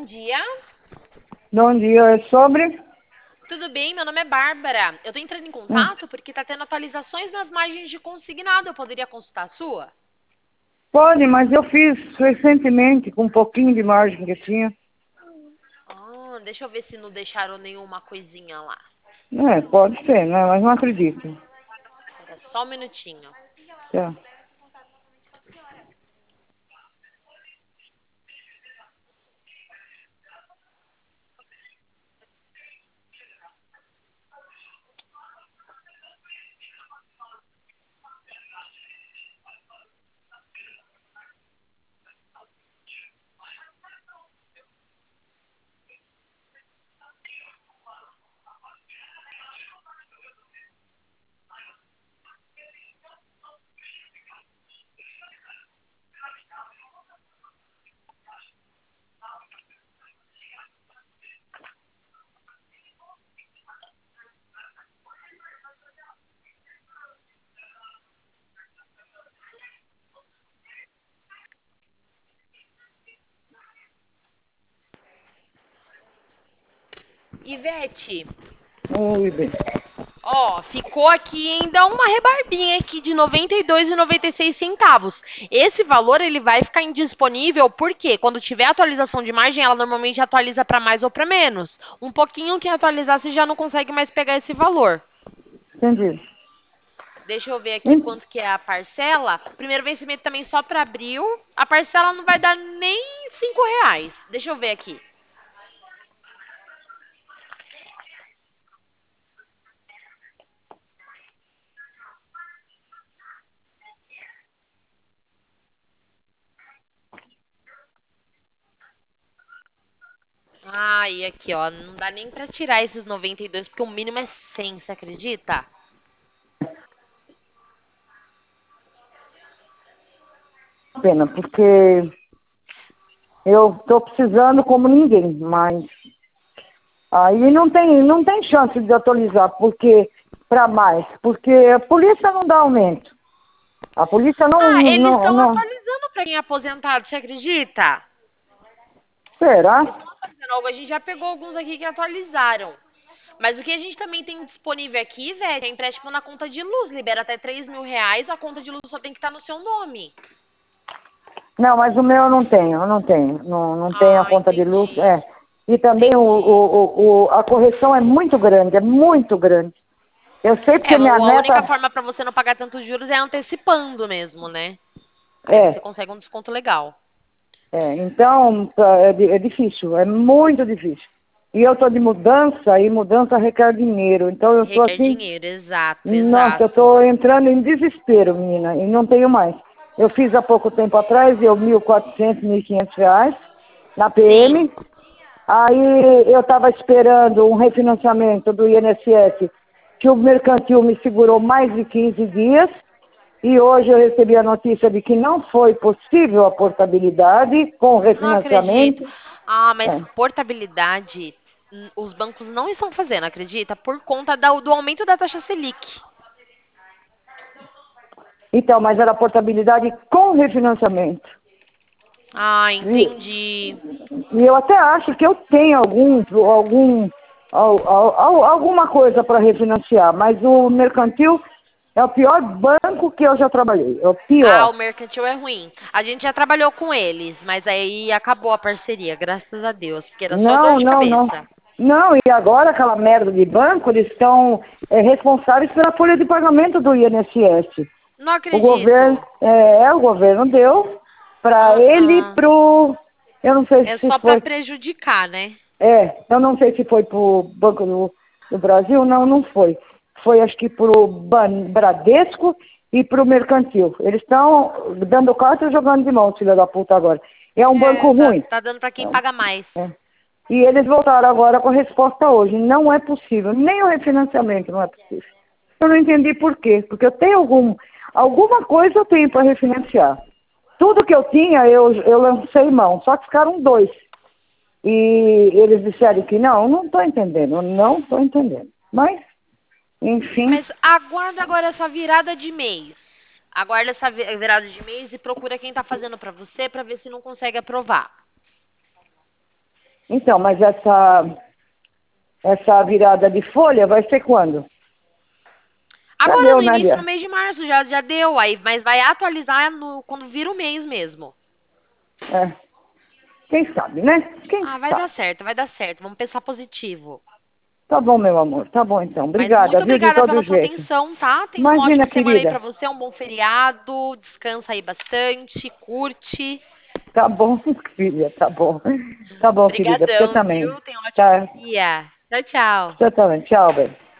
bom dia. Bom dia, é sobre? Tudo bem? Meu nome é Bárbara. Eu tô entrando em Hum, contato porque tá tendo atualizações nas margens de consignado. Eu poderia consultar a sua? Pode, mas eu fiz recentemente, com um pouquinho de margem que tinha. Deixa eu ver se não deixaram nenhuma coisinha lá. É, pode ser, né? Mas não acredito. Espera só um minutinho. Tá. Ivete, Oi, bem. ficou aqui ainda uma rebarbinha aqui de 92,96 centavos. Esse valor ele vai ficar indisponível porque quando tiver atualização de margem, ela normalmente atualiza para mais ou para menos. Um pouquinho que atualizar, você já não consegue mais pegar esse valor. Entendi. Deixa eu ver aqui Ent- quanto que é a parcela. Primeiro vencimento também só para abril. A parcela não vai dar nem R$ 5. Deixa eu ver aqui. E aqui, ó, não dá nem para tirar esses 92 porque o mínimo é 100, você acredita? Pena, porque eu tô precisando como ninguém, mas aí não tem chance de atualizar, porque para mais, porque a polícia não dá aumento. A polícia Eles não, estão não. atualizando para quem é aposentado, você acredita? Será? Estão atualizando algo, a gente já pegou alguns aqui que atualizaram. Mas o que a gente também tem disponível aqui, velho, é empréstimo na conta de luz. Libera até R$ 3.000, a conta de luz só tem que estar no seu nome. Não, mas o meu eu não tenho. Não tenho a conta de luz. Entendi. É. E também Entendi. a correção é muito grande, é muito grande. Eu sei porque minha A única neta. forma para você não pagar tantos juros é antecipando mesmo, né? Aí você É, consegue um desconto legal. então é difícil, é muito difícil. E eu estou de mudança, e mudança requer dinheiro. Então eu estou Requer assim, dinheiro, exato, nossa, eu exato. estou entrando em desespero, menina, e não tenho mais. Eu fiz há pouco tempo atrás, deu 1.400, R$ 1.500 na Sim, PM. Aí eu estava esperando um refinanciamento do INSS, que o mercantil me segurou mais de 15 dias, e hoje eu recebi a notícia de que não foi possível a portabilidade com o não acredito. refinanciamento. Mas É. portabilidade, os bancos não estão fazendo, acredita? Por conta do aumento da taxa Selic. Então, mas era portabilidade com refinanciamento. E, Entendi. e eu até acho que eu tenho alguma coisa para refinanciar, mas o mercantil é o pior banco que eu já trabalhei. É o O pior. mercantil é ruim. A gente já trabalhou com eles, mas aí acabou a parceria, graças a Deus, porque era só dor Não, de não, não. cabeça. Não, e agora aquela merda de banco, eles estão responsáveis pela folha de pagamento do INSS. Não O governo, acredito. o governo deu para ele e Uh-uh. pro, eu não sei É se só para foi, prejudicar, né? eu não sei se foi pro Banco do Brasil, não foi. Foi acho que pro Bradesco e pro Mercantil. Eles estão dando carta e jogando de mão, filha da puta, agora. É um banco Tá, ruim. tá dando para quem É, paga mais. é. E eles voltaram agora com a resposta hoje. Não é possível. Nem o refinanciamento não é possível. Eu não entendi por quê. Porque eu tenho alguma coisa eu tenho para refinanciar. Tudo que eu tinha, eu lancei mão. Só que ficaram dois. E eles disseram que não estou entendendo. Eu não estou entendendo. Mas, enfim. Mas aguarda agora essa virada de mês. Aguarda essa virada de mês e procura quem tá fazendo para você para ver se não consegue aprovar. Então, mas essa virada de folha vai ser quando? Já Agora, deu, no início do Nádia? mês de março, já deu, aí, mas vai atualizar quando vira o mês mesmo. É. Quem sabe, né? Quem Ah, vai dar sabe? certo, vai dar certo. Vamos pensar positivo. Tá bom, meu amor. Tá bom, então. Mas Obrigada, muito viu, de obrigada todo pela sua jeito. atenção, tá? Tenha uma Imagina, ótima semana aí pra querida. você, um bom feriado. Descansa aí bastante, curte. Tá bom, filha, tá bom. Tá bom, querida. Você Obrigadão, também. viu? Tenha um ótimo Tá. dia. Tchau, tchau. Você também. Tchau, bem.